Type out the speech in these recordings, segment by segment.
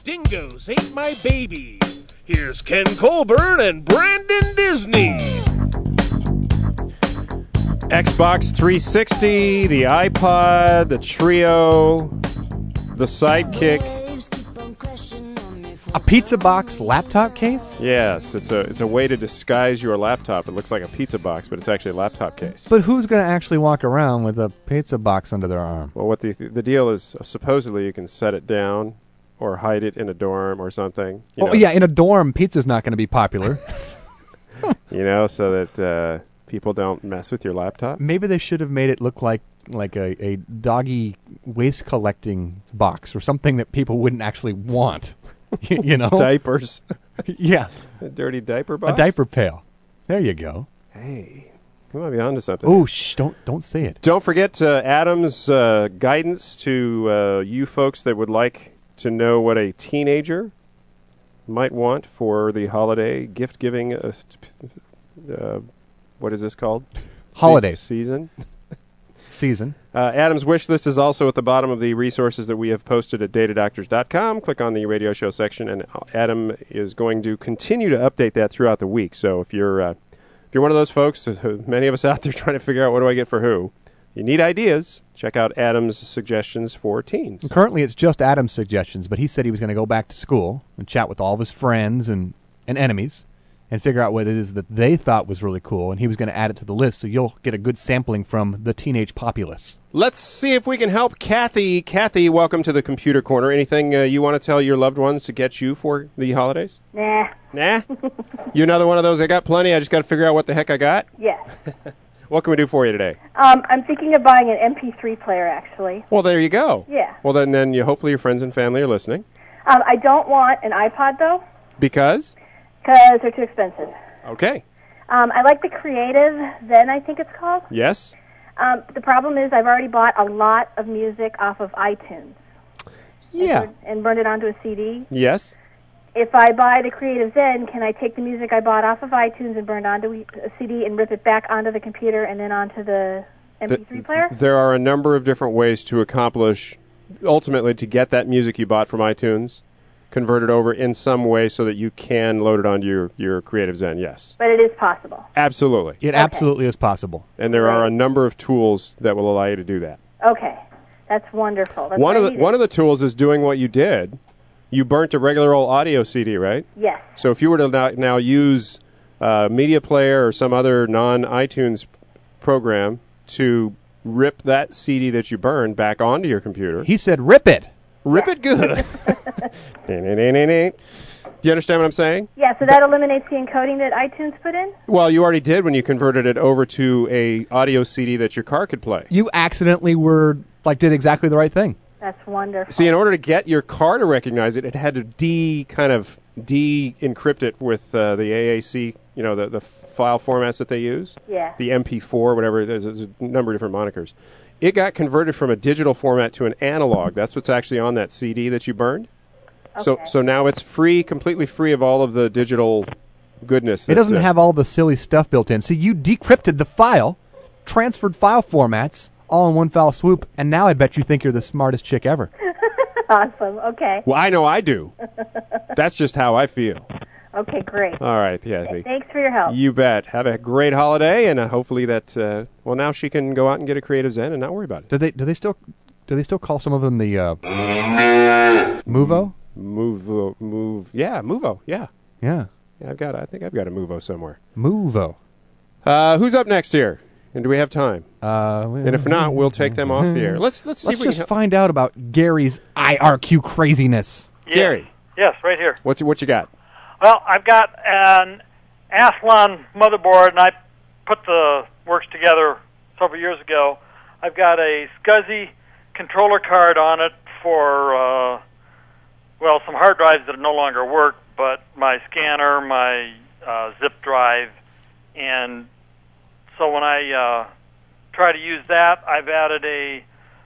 Dingoes Ate My Baby. Here's Ken Colburn and Brandon Disney. Xbox 360, the iPod, the Trio, the Sidekick. A pizza box laptop case? Yes, it's a way to disguise your laptop. It looks like a pizza box, but it's actually a laptop case. But who's going to actually walk around with a pizza box under their arm? Well, what the deal is, supposedly you can set it down or hide it in a dorm or something. Yeah, in a dorm, pizza's not going to be popular. So that people don't mess with your laptop. Maybe they should have made it look like a doggy waste collecting box or something that people wouldn't actually want. Diapers. Yeah. A dirty diaper box? A diaper pail. There you go. Hey, we might be onto something. Oh, don't say it. Don't forget Adam's guidance to you folks that would like to know what a teenager might want for the holiday gift giving. What is this called? Holidays. Season. Adam's wish list is also at the bottom of the resources that we have posted at datadoctors.com. Click on the radio show section, and Adam is going to continue to update that throughout the week. So if you're one of those folks, many of us out there trying to figure out what do I get for who, you need ideas, check out Adam's suggestions for teens. Currently, it's just Adam's suggestions, but he said he was going to go back to school and chat with all of his friends and enemies and figure out what it is that they thought was really cool, and he was going to add it to the list, so you'll get a good sampling from the teenage populace. Let's see if we can help Kathy. Kathy, welcome to the Computer Corner. Anything you want to tell your loved ones to get you for the holidays? Nah. You another one of those, I got plenty, I just got to figure out what the heck I got? Yes. What can we do for you today? I'm thinking of buying an MP3 player, actually. Well, there you go. Yeah. Well, then hopefully your friends and family are listening. I don't want an iPod, though. Because? Because they're too expensive. Okay. I like the Creative Zen, I think it's called. Yes. The problem is I've already bought a lot of music off of iTunes. Yeah. And burned it onto a CD. Yes. If I buy the Creative Zen, can I take the music I bought off of iTunes and burn it onto a CD and rip it back onto the computer and then onto the MP3 player? There are a number of different ways to accomplish, ultimately, to get that music you bought from iTunes converted over in some way so that you can load it onto your Creative Zen, yes. But it is possible. Absolutely. It absolutely is possible. And there are a number of tools that will allow you to do that. Okay. That's wonderful. That's one of the tools is doing what you did. You burnt a regular old audio CD, right? Yes. So if you were to now use Media Player or some other non-iTunes program to rip that CD that you burned back onto your computer. He said rip it. Rip it good. Do you understand what I'm saying? Yeah, so that eliminates the encoding that iTunes put in? Well, you already did when you converted it over to a audio CD that your car could play. You accidentally did exactly the right thing. That's wonderful. See, in order to get your car to recognize it, it had to de-encrypt it with the AAC, the file formats that they use. Yeah. The MP4, whatever it is. There's a number of different monikers. It got converted from a digital format to an analog. That's what's actually on that CD that you burned. Okay. So now it's free, completely free of all of the digital goodness. It doesn't have all the silly stuff built in. See, you decrypted the file, transferred file formats, all in one foul swoop, and now I bet you think you're the smartest chick ever. Awesome. Okay. Well, I know I do. That's just how I feel. Okay, great. All right, Kathy. Thanks for your help. You bet. Have a great holiday, and hopefully that. Now she can go out and get a Creative Zen and not worry about it. Do they still call some of them the Movo? Yeah, Movo. Yeah. Yeah. I think I've got a Movo somewhere. Movo. Who's up next here? And do we have time? And if not, we'll take them off the air. Let's see. Let's if we just can find out about Gary's IRQ craziness. Yeah. Gary. Yes, right here. What you got? Well, I've got an Athlon motherboard, and I put the works together several years ago. I've got a SCSI controller card on it for, some hard drives that no longer work, but my scanner, my zip drive, and so when I try to use that, I've added a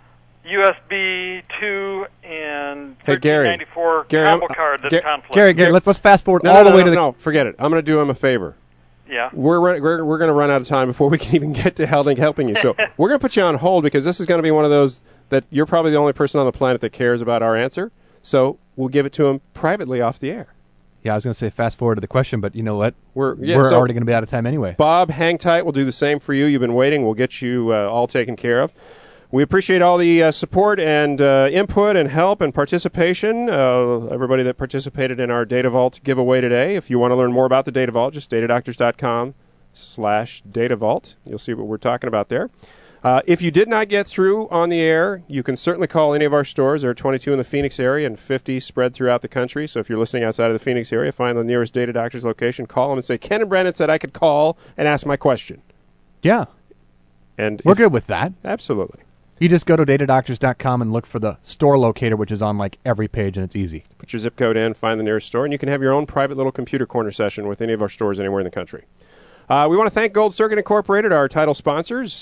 USB 2 and 1394 combo card that conflicts. Gary, let's fast forward all the way to the... No, forget it. I'm going to do him a favor. Yeah. We're going to run out of time before we can even get to helping you. So we're going to put you on hold because this is going to be one of those that you're probably the only person on the planet that cares about our answer. So we'll give it to them privately off the air. Yeah, I was going to say fast forward to the question, but you know what? We're We're already going to be out of time anyway. Bob, hang tight. We'll do the same for you. You've been waiting. We'll get you all taken care of. We appreciate all the support and input and help and participation. Everybody that participated in our Data Vault giveaway today. If you want to learn more about the Data Vault, just datadoctors.com/Data Vault. You'll see what we're talking about there. If you did not get through on the air, you can certainly call any of our stores. There are 22 in the Phoenix area and 50 spread throughout the country. So if you're listening outside of the Phoenix area, find the nearest Data Doctors location, call them and say, Ken and Brandon said I could call and ask my question. Yeah. And we're good with that. Absolutely. You just go to datadoctors.com and look for the store locator, which is on like every page, and it's easy. Put your zip code in, find the nearest store, and you can have your own private little computer corner session with any of our stores anywhere in the country. We want to thank Gold Circuit Incorporated, our title sponsors,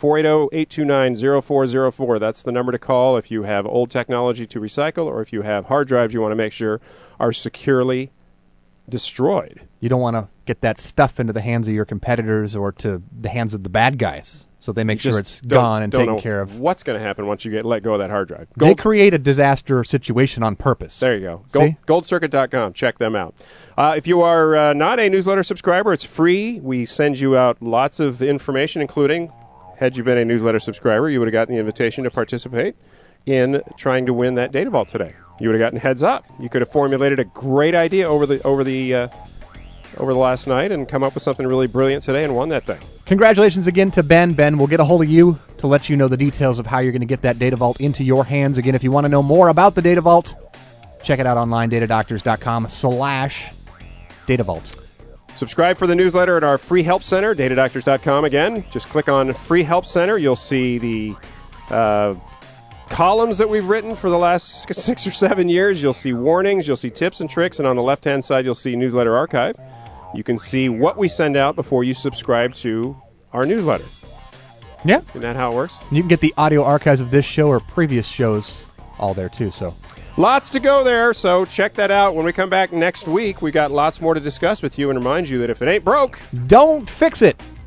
480-829-0404. That's the number to call if you have old technology to recycle or if you have hard drives you want to make sure are securely destroyed. You don't want to get that stuff into the hands of your competitors or to the hands of the bad guys, so they make sure it's gone and taken care of. What's going to happen once you let go of that hard drive? They create a disaster situation on purpose. There you go. Goldcircuit.com. Check them out. If you are not a newsletter subscriber, it's free. We send you out lots of information, including, had you been a newsletter subscriber, you would have gotten the invitation to participate in trying to win that Data Vault today. You would have gotten heads up. You could have formulated a great idea over the last night and come up with something really brilliant today and won that thing. Congratulations again to Ben. Ben, we'll get a hold of you to let you know the details of how you're going to get that Data Vault into your hands. Again, if you want to know more about the Data Vault, check it out online, datadoctors.com/Data Vault. Subscribe for the newsletter at our free help center, datadoctors.com. Again, just click on Free Help Center. You'll see the columns that we've written for the last 6 or 7 years. You'll see warnings. You'll see tips and tricks. And on the left-hand side, you'll see Newsletter Archive. You can see what we send out before you subscribe to our newsletter. Yeah. Isn't that how it works? And you can get the audio archives of this show or previous shows all there, too. So lots to go there, so check that out. When we come back next week, we got lots more to discuss with you and remind you that if it ain't broke, don't fix it.